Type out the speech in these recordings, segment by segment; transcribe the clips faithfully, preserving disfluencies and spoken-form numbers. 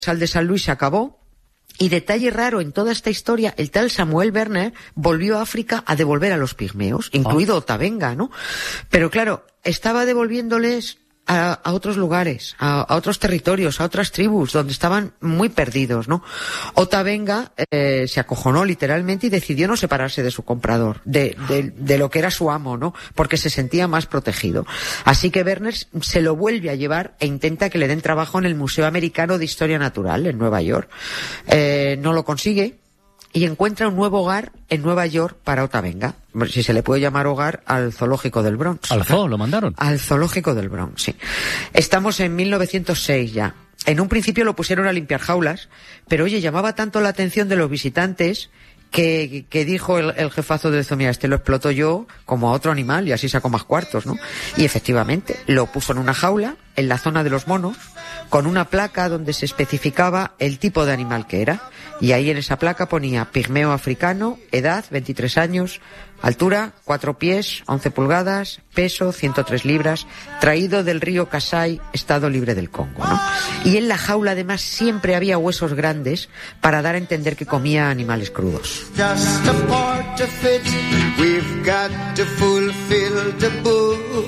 Al de San Luis se acabó. Y detalle raro en toda esta historia, el tal Samuel Werner volvió a África a devolver a los pigmeos, incluido oh. Otavenga, ¿no? Pero claro, estaba devolviéndoles a, a otros lugares, a, a otros territorios, a otras tribus, donde estaban muy perdidos, ¿no? Otavenga eh, se acojonó literalmente y decidió no separarse de su comprador, de, de, de lo que era su amo, ¿no? Porque se sentía más protegido. Así que Werner se lo vuelve a llevar e intenta que le den trabajo en el Museo Americano de Historia Natural en Nueva York. Eh, no lo consigue y encuentra un nuevo hogar en Nueva York para Otavenga. Si se le puede llamar hogar al zoológico del Bronx. ¿Al zoo lo mandaron? Al zoológico del Bronx, sí. Estamos en mil novecientos seis ya. En un principio lo pusieron a limpiar jaulas, pero oye, llamaba tanto la atención de los visitantes que, que dijo el, el jefazo de zoo, mira, este lo exploto yo como a otro animal y así saco más cuartos, ¿no? Y efectivamente, lo puso en una jaula, en la zona de los monos, con una placa donde se especificaba el tipo de animal que era. Y ahí en esa placa ponía pigmeo africano, edad veintitrés años, altura cuatro pies, once pulgadas, peso ciento tres libras, traído del río Kasai, Estado Libre del Congo, ¿no? Y en la jaula además siempre había huesos grandes para dar a entender que comía animales crudos. Just a part of it, we've got to fulfill the book.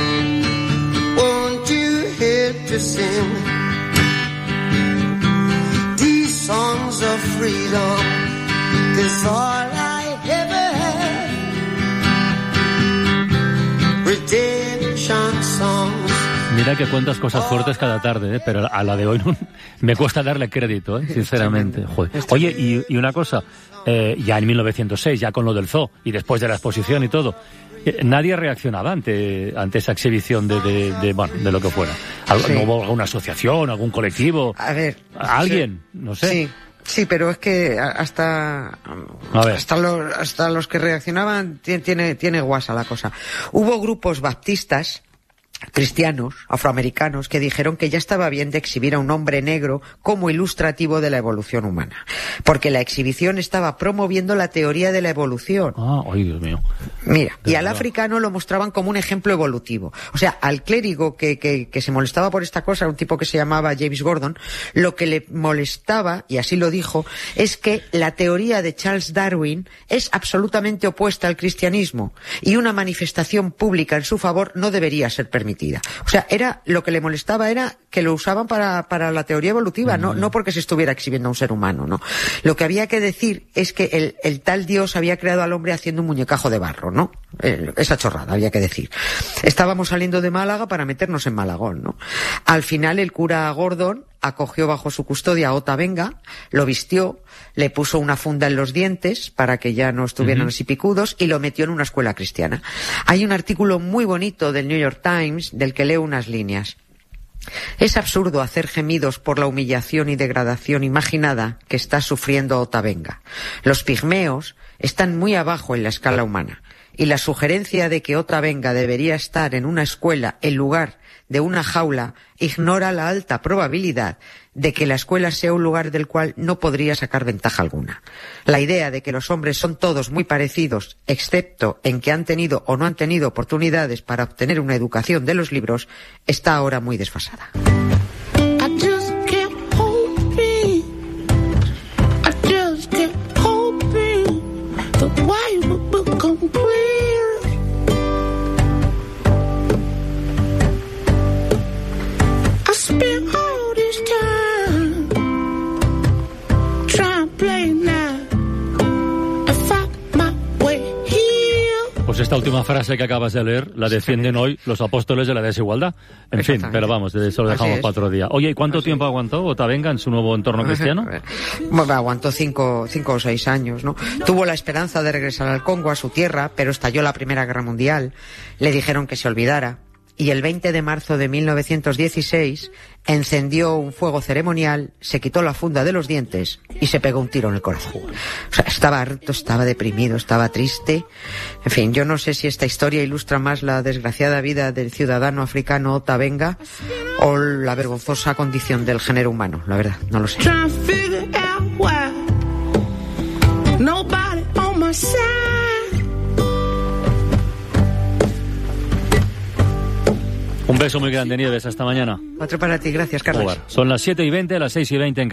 Won't you hear to sing these songs of freedom? This all I ever had. Redemption songs. Mira que cuentas cosas fuertes cada tarde, ¿eh? Pero a la de hoy no, me cuesta darle crédito, ¿eh? Sinceramente. Joder. Oye, y, y una cosa, eh, ya en mil novecientos seis, ya con lo del zoo, y después de la exposición y todo, nadie reaccionaba ante ante esa exhibición de, de, de bueno, de lo que fuera. Sí. ¿No hubo alguna asociación, algún colectivo? A ver, alguien, sí, no sé. Sí, sí, pero es que hasta hasta los hasta los que reaccionaban tiene tiene guasa la cosa. Hubo grupos baptistas cristianos, afroamericanos, que dijeron que ya estaba bien de exhibir a un hombre negro como ilustrativo de la evolución humana, porque la exhibición estaba promoviendo la teoría de la evolución. Ah, ay, Dios mío. Mira, y al africano lo mostraban como un ejemplo evolutivo. O sea, al clérigo que, que, que se molestaba por esta cosa, un tipo que se llamaba James Gordon, lo que le molestaba, y así lo dijo, es que la teoría de Charles Darwin es absolutamente opuesta al cristianismo, y una manifestación pública en su favor no debería ser permitida. O sea, era lo que le molestaba era que lo usaban para, para la teoría evolutiva, no, no porque se estuviera exhibiendo a un ser humano, ¿no? Lo que había que decir es que el, el tal Dios había creado al hombre haciendo un muñecajo de barro, ¿no? Eh, esa chorrada había que decir. Estábamos saliendo de Málaga para meternos en Malagón, ¿no? Al final el cura Gordon acogió bajo su custodia a Otavenga, lo vistió, le puso una funda en los dientes para que ya no estuvieran uh-huh. así picudos y lo metió en una escuela cristiana. Hay un artículo muy bonito del New York Times del que leo unas líneas. Es absurdo hacer gemidos por la humillación y degradación imaginada que está sufriendo Otavenga. Los pigmeos están muy abajo en la escala humana y la sugerencia de que Otavenga debería estar en una escuela en lugar de una jaula ignora la alta probabilidad de que la escuela sea un lugar del cual no podría sacar ventaja alguna. La idea de que los hombres son todos muy parecidos, excepto en que han tenido o no han tenido oportunidades para obtener una educación de los libros, está ahora muy desfasada. Pues esta última frase que acabas de leer la defienden hoy los apóstoles de la desigualdad. En fin, pero vamos, eso lo dejamos para otro día. Oye, ¿y cuánto Así tiempo es. aguantó Otavenga en su nuevo entorno cristiano? Bueno, aguantó cinco, cinco o seis años, ¿no? Tuvo la esperanza de regresar al Congo, a su tierra, pero estalló la Primera Guerra Mundial. Le dijeron que se olvidara. Y el veinte de marzo de mil novecientos dieciséis encendió un fuego ceremonial, se quitó la funda de los dientes y se pegó un tiro en el corazón. O sea, estaba harto, estaba deprimido, estaba triste. En fin, yo no sé si esta historia ilustra más la desgraciada vida del ciudadano africano Otavenga o la vergonzosa condición del género humano, la verdad, no lo sé. Un beso muy grande, Nieves. Hasta mañana. Otro para ti. Gracias, Carlos. Son las siete y veinte, las seis y veinte en